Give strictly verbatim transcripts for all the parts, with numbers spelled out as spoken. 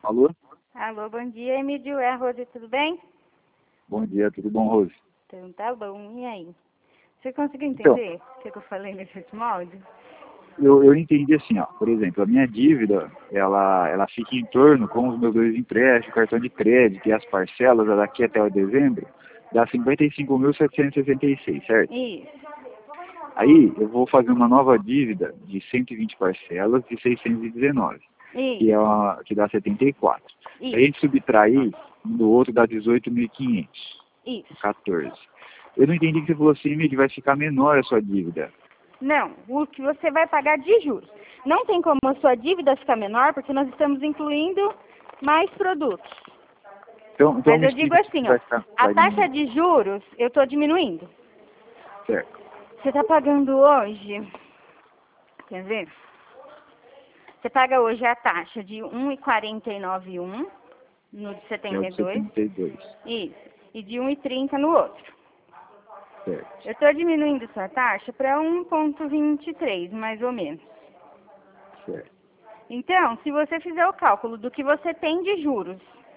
Alô? Alô, bom dia, Emílio. É a Rose, tudo bem? Bom dia, tudo bom, Rose? Então tá bom, e aí? Você conseguiu Então, entender o que, que eu falei nesse último áudio? eu, eu entendi assim, ó, por exemplo, a minha dívida, ela, ela fica em torno, com os meus dois empréstimos, cartão de crédito e as parcelas, daqui até o dezembro, dá cinquenta e cinco mil setecentos e sessenta e seis, certo? Isso, Aí, eu vou fazer uma nova dívida de cento e vinte parcelas de seiscentos e dezenove, que, é isso, uma, que dá setenta e quatro. Se a isso, gente subtrair, um do outro dá dezoito mil e quinhentos, isso. quatorze. Eu não entendi que você falou assim, Emílio, vai ficar menor a sua dívida. Não, o que você vai pagar de juros. Não tem como a sua dívida ficar menor, porque nós estamos incluindo mais produtos. Então, então Mas me eu digo explica assim, se ó, vai ficar, a vai taxa diminuir. de juros eu estou diminuindo. Certo. Você está pagando hoje, quer ver? Você paga hoje a taxa de um vírgula quarenta e nove um no de Que é setenta o e de dois, setenta e dois. isso, e de um vírgula trinta no outro. Certo. Eu estou diminuindo sua taxa para um vírgula vinte e três, mais ou menos. Certo. Então, se você fizer o cálculo do que você tem de juros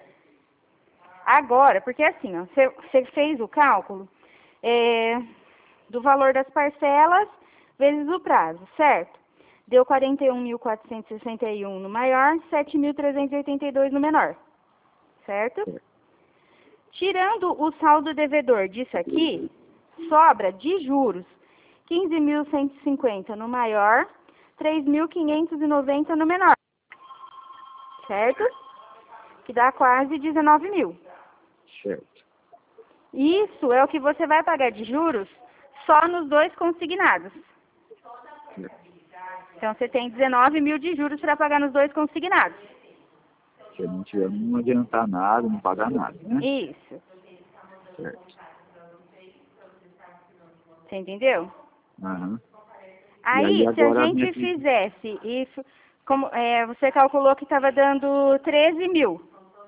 agora, porque assim, ó, você, você fez o cálculo é, do valor das parcelas vezes o prazo, certo? Deu quarenta e um mil quatrocentos e sessenta e um no maior, sete mil trezentos e oitenta e dois no menor, certo? Certo. Tirando o saldo devedor disso aqui, sobra de juros quinze mil cento e cinquenta no maior, três mil quinhentos e noventa no menor, certo? Que dá quase dezenove mil. Certo. Isso é o que você vai pagar de juros só nos dois consignados. Certo. Então você tem dezenove mil de juros para pagar nos dois consignados. Se eu não tiver, não adiantar nada, não pagar nada, né? Isso. Certo. Você entendeu? Aham. E aí Aí, se a agora a minha gente dívida. fizesse isso, como é, você calculou que estava dando treze mil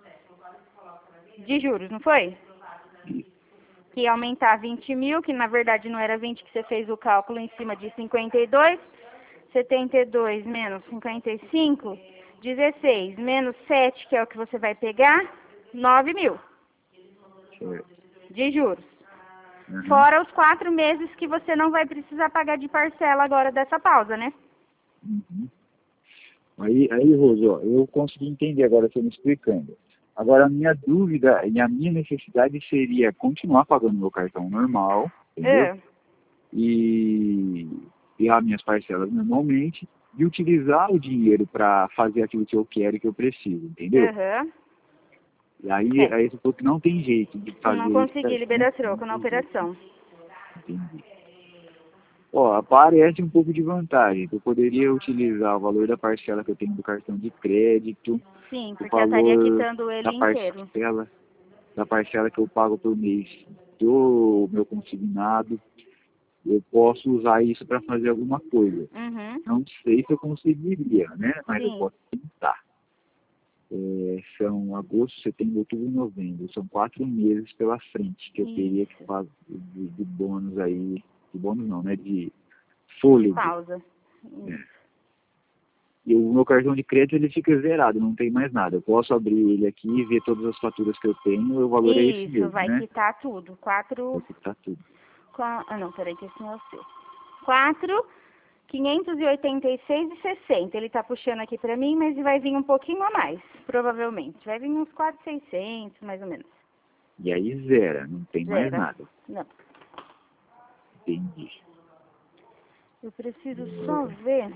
de juros, não foi? Que ia aumentar vinte mil, que na verdade não era vinte, que você fez o cálculo em cima de cinquenta e dois, setenta e dois menos cinquenta e cinco, dezesseis, menos sete, que é o que você vai pegar, nove mil Certo. de juros. Aham. Fora os quatro meses que você não vai precisar pagar de parcela agora dessa pausa, né? Uhum. Aí, aí, Rose, ó, eu consegui entender agora você me explicando. Agora, a minha dúvida e a minha necessidade seria continuar pagando meu cartão normal, entendeu? É, E, e as minhas parcelas normalmente, e utilizar o dinheiro para fazer aquilo que eu quero e que eu preciso, entendeu? aham. E aí, É, aí você falou que não tem jeito de eu não fazer isso, consegui né? liberar Não troco na tem jeito, né? operação. Entendi. Ó, aparece um pouco de vantagem. Eu poderia utilizar o valor da parcela que eu tenho do cartão de crédito, Sim, o porque eu estaria valor quitando ele da inteiro. parcela, da parcela que eu pago por mês do meu consignado. Eu posso usar isso para fazer alguma coisa. Uhum, Não sei se eu conseguiria, né? Mas eu sim, posso tentar. É, são agosto, setembro, outubro e novembro. São quatro meses pela frente que eu teria que isso. fazer de, de bônus aí. De bônus não, né? De De fôlego. pausa. É. Isso. E o meu cartão de crédito ele fica zerado, não tem mais nada. Eu posso abrir ele aqui e ver todas as faturas que eu tenho, o valor é esse Isso, mesmo, vai né? quitar tudo. Vai Quatro. quitar tudo. qua- Ah, não, peraí, que esse não é o seu. Quatro, quinhentos e oitenta e seis e sessenta. Ele tá puxando aqui pra mim, mas vai vir um pouquinho a mais, provavelmente. Vai vir uns quatro, seiscentos, mais ou menos. E aí zera, não tem mais Zero. nada. Não. Entendi. Eu preciso só ver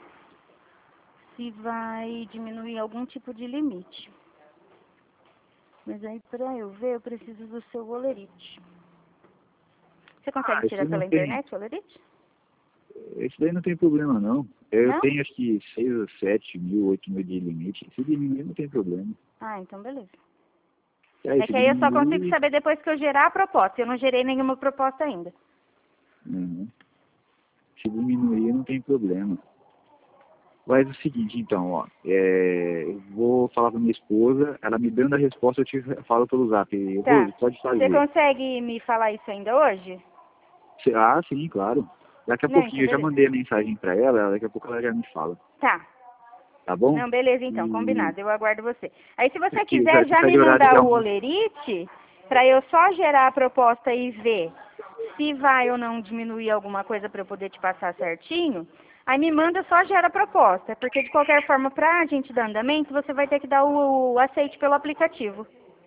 se vai diminuir algum tipo de limite. Mas aí, pra eu ver, eu preciso do seu Olerite. Você Ah, consegue isso tirar não pela tem. internet o Olerite? Esse daí não tem problema não. Eu Não? tenho acho que seis ou sete mil, oito mil de limite. Se diminuir não tem problema. Ah, então beleza. E aí, É se que aí eu só consigo diminuir. saber depois que eu gerar a proposta. Eu não gerei nenhuma proposta ainda. Uhum. Se diminuir não tem problema. Mas é o seguinte, então, ó, é, eu vou falar pra minha esposa, ela me dando a resposta, eu te falo pelo zap. Tá. Rose, pode Você fazer. consegue me falar isso ainda hoje? Se- Ah, sim, claro. Daqui a Não, então pouquinho, eu já beleza. mandei a mensagem pra ela, daqui a pouco ela já me fala. Tá. Tá bom? Não, beleza então, E- combinado, eu aguardo você. Aí se você Se quiser quiser, já fica me de horário mandar de o almoço. olerite, para eu só gerar a proposta e ver se vai ou não diminuir alguma coisa para eu poder te passar certinho, aí me manda, só gera a proposta, porque de qualquer forma, para a gente dar andamento, você vai ter que dar o, o aceite pelo aplicativo,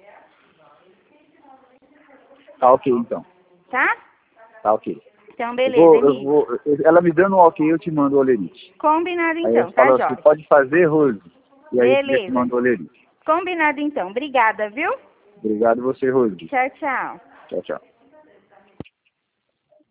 Tá ok, então. tá? Tá ok. Então, Eu beleza, vou, eu Emi. vou, ela me dando um ok, eu te mando o olerite. Combinado Aí eu então, tá, falo assim, Jorge? pode fazer, Rose? E aí eu te Beleza. mando o olerite. Combinado então. Obrigada, viu? Obrigado você, Rose. Tchau, tchau. Tchau, tchau.